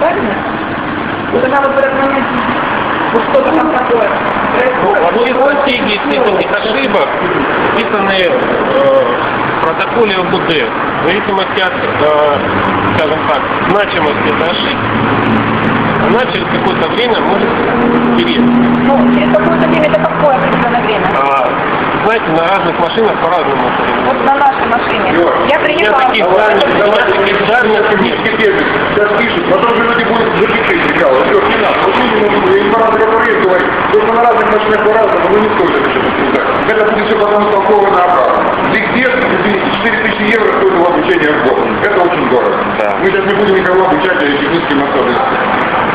правильно? Вот она вот в этот момент, вот что-то там такое происходит. Вообще стратегии этих ошибок описаны в протоколе ОБД. В зависимости от, скажем так, значимости этой ошибки, она через какое-то время может перейти. Ну, через какое-то время, это какое определенное время? Знаете, на разных машинах по-разному. Вот на нашей машине. Я приехала... таких данных нет. Сейчас пишут, потом же люди будут записывать прикалы. Все, не надо. Вот именно информация, которую есть, говорит, просто на разных машинах по-разному, но не стоит это что-то обсуждать. Это будет все потом толковано обратно. Ликбез, извините, 4000 евро стоит его обучение в год. Это очень дорого. Да. Мы сейчас не будем никого обучать техническим особенностям.